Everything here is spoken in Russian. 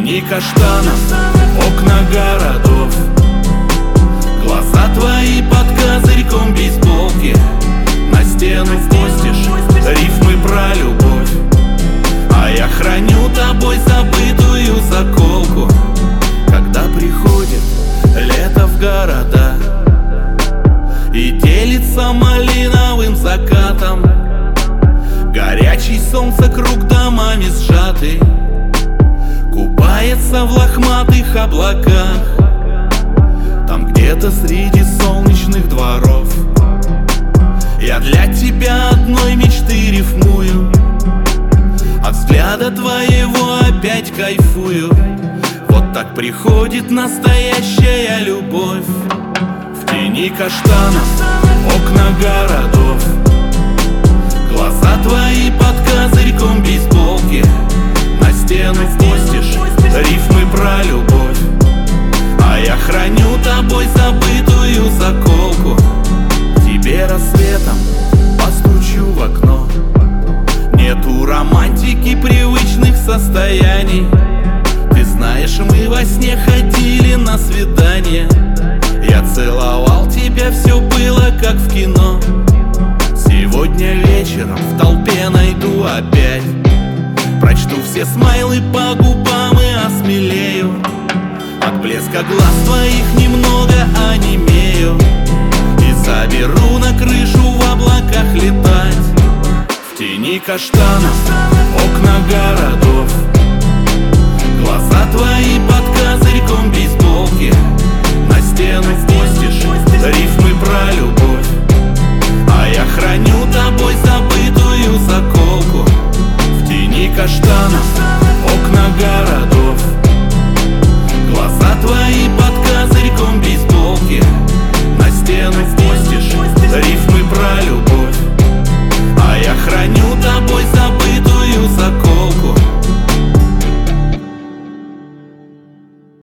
тени каштанов, окна городов, глаза твои под козырьком бейсболки. На стену постишь рифмы про любовь, а я храню тобой забытую заколку. Когда приходит лето в города и делится малиновым закатом, горячий солнце круг домами сжатый купается в лохматых облаках. Там где-то среди солнечных дворов я для тебя одной мечты рифмую. От взгляда твоего опять кайфую. Вот так приходит настоящая любовь. В тени каштанов, окна городов, глаза твои под козырьком бейсболки. На стену постишь рифмы про любовь, а я храню тобой забытую заколку. Тебе рассветом постучу в окно. Нету романтики привычных состояний. Ты знаешь, мы во сне ходили на свидание. Я целовал тебя, все было как в кино. Сегодня вечером в толпе найду опять, прочту все смайлы по губам и осмелею. От блеска глаз твоих немного онемею и заберу на крышу в облаках летать. В тени каштанов, окна городов, глаза твои под козырьком бейсболки. На стену постишь рифмы про любовь, а я храню тобой забытую заколку. В тени каштанов, окна городов, глаза твои